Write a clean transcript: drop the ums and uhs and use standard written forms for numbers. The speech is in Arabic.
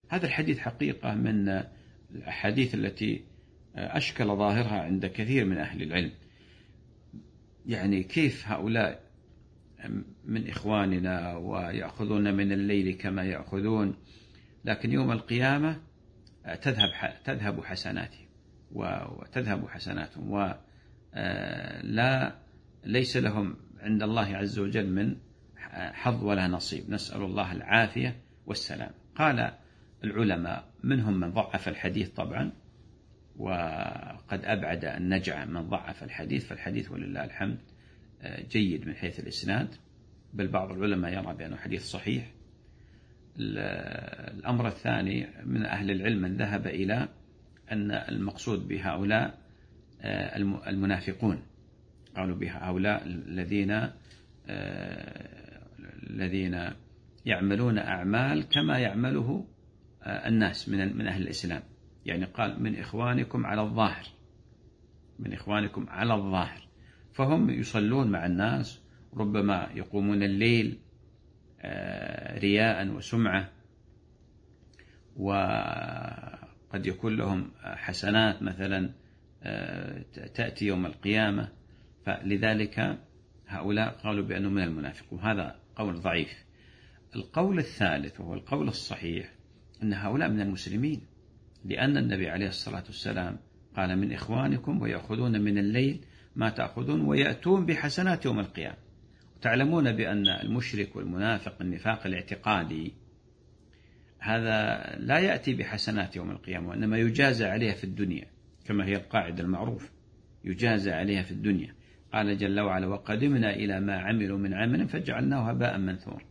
هذا الحديث حقيقة من الأحاديث التي أشكل ظاهرها عند كثير من أهل العلم. يعني كيف هؤلاء من إخواننا ويأخذون من الليل كما يأخذون، لكن يوم القيامة تذهب حسناتهم وتذهب حسناتهم، ولا ليس لهم عند الله عز وجل من حظ ولا نصيب. نسأل الله العافية والسلام. قال العلماء منهم من ضعف الحديث طبعا، وقد أبعد النجع من ضعف الحديث، فالحديث ولله الحمد جيد من حيث الإسناد، بل بعض العلماء يرى بأنه حديث صحيح. الأمر الثاني من أهل العلم من ذهب إلى أن المقصود بهؤلاء المنافقون، قالوا بهؤلاء الذين يعملون أعمال كما يعمله الناس من أهل الإسلام. يعني قال من إخوانكم على الظاهر، من إخوانكم على الظاهر، فهم يصلون مع الناس، ربما يقومون الليل رياء وسمعة، وقد يكون لهم حسنات مثلا تأتي يوم القيامة، فلذلك هؤلاء قالوا بأنه من المنافقين. هذا قول ضعيف. القول الثالث وهو القول الصحيح أن هؤلاء من المسلمين، لأن النبي عليه الصلاة والسلام قال من إخوانكم ويأخذون من الليل ما تأخذون ويأتون بحسنات يوم القيامة. وتعلمون بأن المشرك والمنافق النفاق الاعتقادي هذا لا يأتي بحسنات يوم القيامة، وإنما يجازى عليها في الدنيا، كما هي القاعدة المعروفة، يجازى عليها في الدنيا. قال جل وعلا وقدمنا إلى ما عملوا من عمل فجعلناه هباء منثورا.